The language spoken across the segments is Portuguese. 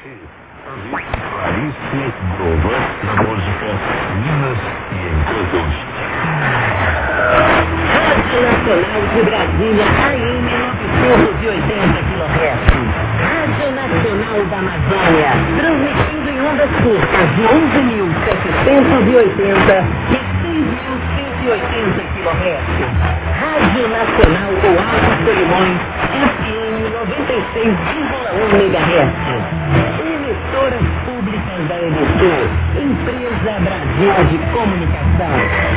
Clarice Grover, na música Minas e Encantos. Rádio Nacional de Brasília, AM 980 kHz. Rádio Nacional da Amazônia, transmitindo em ondas curtas de 11.780 e 6.180 kHz. Rádio Nacional do Alto Solimões, FM 96,1 MHz. Emissoras públicas da EBC, Empresa Brasil de Comunicação.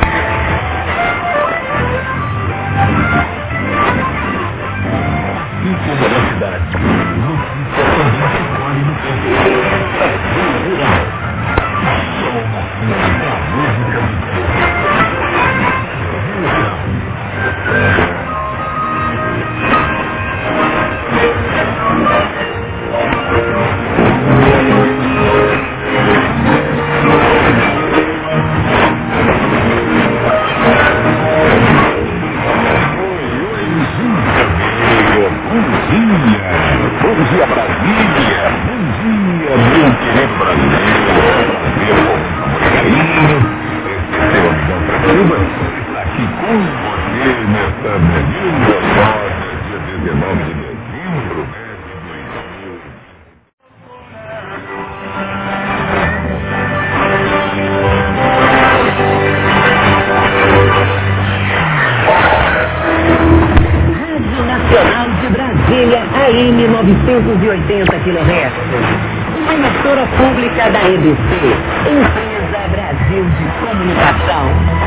Notícia da cidade. Notícia também se colhe no campo. Brasil Rural. Som nascente da música do povo. Bom dia, Brasília. Bom dia, meu querido brasileiro. Prazer com amor e carinho. Esse é o Amigão Pratiba. Está aqui com você nesta linda noite, dia 19 de dezembro, né, de 2000. Rádio Nacional de Brasília, AM 980 kHz. Uma emissora pública da EBC, Empresa Brasil de Comunicação.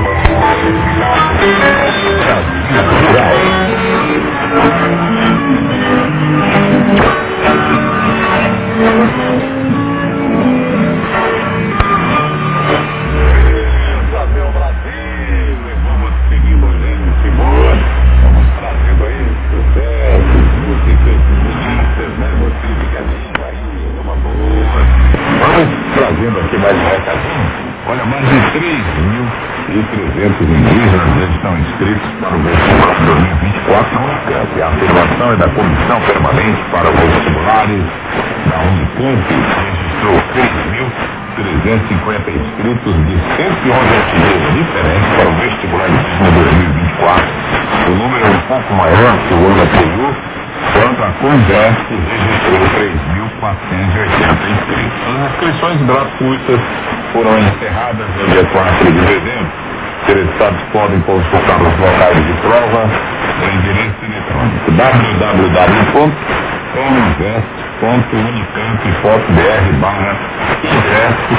Meu Brasil, vamos seguindo gente boa. Vamos trazendo aí sucessos, músicas bonitas, né? Você ligadinho aí, uma boa. Vamos trazendo aqui mais um recadinho. Olha, mais de 3.300 indígenas já estão inscritos para o vestibular 2024 na Unicamp. A afirmação é da Comissão Permanente para os Vestibulares da Unicamp, que registrou 3.350 inscritos de 111 artigos diferentes para o vestibular indígena 2024. O número é um pouco maior que o ano anterior, quando a Conveste registrou 3.480 inscritos. As inscrições gratuitas foram encerradas no dia 4 de dezembro. Interessados podem consultar os locais de prova no endereço eletrônico www.convest.unicamp.br/ingresso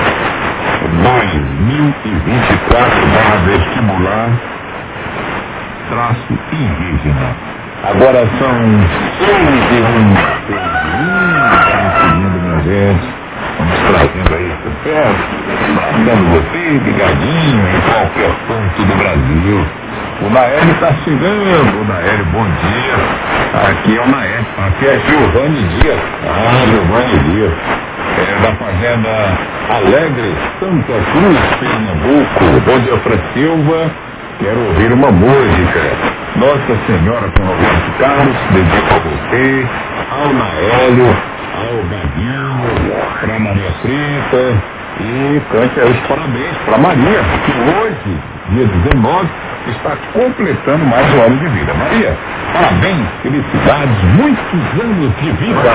2024/vestibular-indígena. Agora são 6h01. Seguindo, minha gente. Vamos trazendo aí sucesso, trazendo você ligadinho em qualquer ponto do Brasil. O Naélio está chegando. O Naélio, bom dia. Aqui é o Naélio. Aqui é Giovanni Dias. Giovanni Dias. É da fazenda Alegre, Santa Cruz, Pernambuco. Bom dia, Fran Silva. Quero ouvir uma música. Nossa Senhora com Roberto Carlos, dedico a você, ao Naélio, ao Gaguinho, para Maria Frita e cante aí os parabéns para Maria, que hoje, dia 19, está completando mais um ano de vida. Maria, parabéns, felicidades, muitos anos de vida.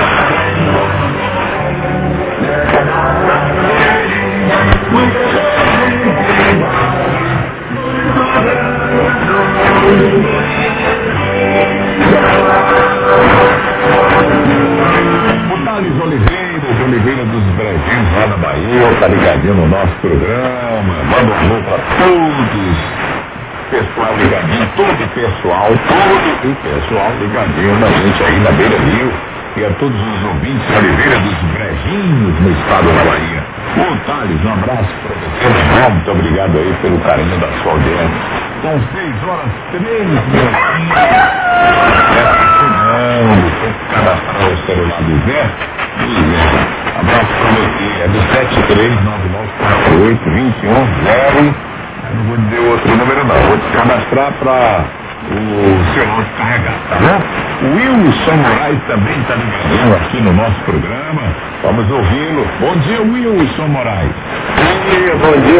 O Thales Oliveira dos Brejinhos lá na Bahia, tá ligadinho no nosso programa. Manda um alô pra todos. Pessoal ligadinho, todo pessoal ligadinho na gente aí na Beira Rio. E a todos os ouvintes Oliveira dos Brejinhos no estado da Bahia. Ô Thales, um abraço pra você, meu irmão. Muito obrigado aí pelo carinho da sua audiência. São 6h03. Tem que cadastrar o celular do Zé. Abraço pra você. É do 7399482110. Eu não vou dizer outro número não. Vou te cadastrar pra o seu áudio carregado, tá bom? O Wilson Moraes também está ligadinho aqui no nosso programa. Vamos ouvi-lo. Bom dia, Wilson Moraes. Bom dia,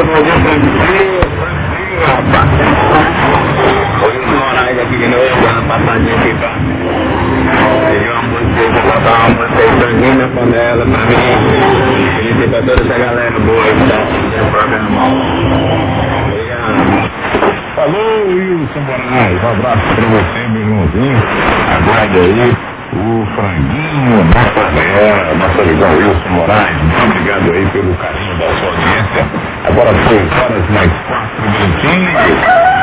rapaz. O Wilson Moraes aqui de novo, dando passadinha aqui pra pedir uma música, botar uma música na panela pra mim. Feliz pra toda essa galera boa aí que tá assistindo o programa. Obrigado. Falou, Wilson Moraes. Um abraço pra você, meu irmãozinho. Aguarde aí o franguinho na panela. Nosso amigão Wilson Moraes. Muito obrigado aí pelo carinho da sua audiência. Agora 2h mais 4 minutinhos.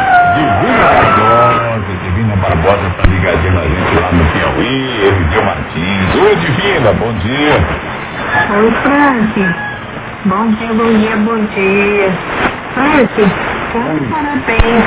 Divina Barbosa tá ligadinha na gente lá no Piauí. Eliseu Martins. Oi, Divina, bom dia. Oi, Frank. Bom dia, bom dia, bom dia. Frank, parabéns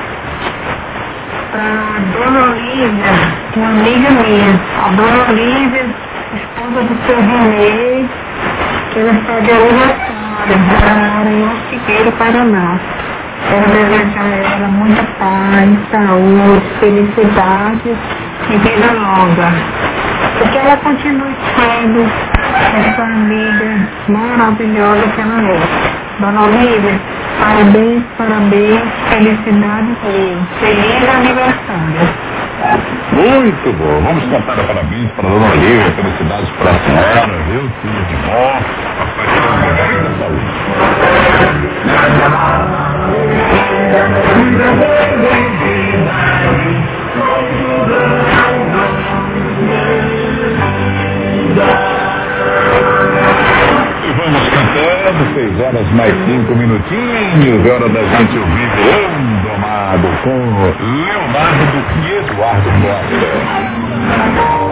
para Dona Olívia, uma amiga minha. A Dona Olívia, esposa do seu Renê, que ela está de aniversário, lá em Ortigueiro, Paraná. Quero desejar a ela muita paz, saúde, felicidade e vida longa. E que ela continue sendo essa amiga maravilhosa que ela é. Dona Olívia, parabéns, parabéns, felicidade e feliz aniversário. Muito bom, vamos cantar parabéns para a Dona Olívia, felicidades para a senhora, viu? Tudo de bom, papai e da saúde. E vamos cantando, 6h mais 5 minutinhos, hora da gente ouvir Leão Domado com Leonardo e Eduardo Costa.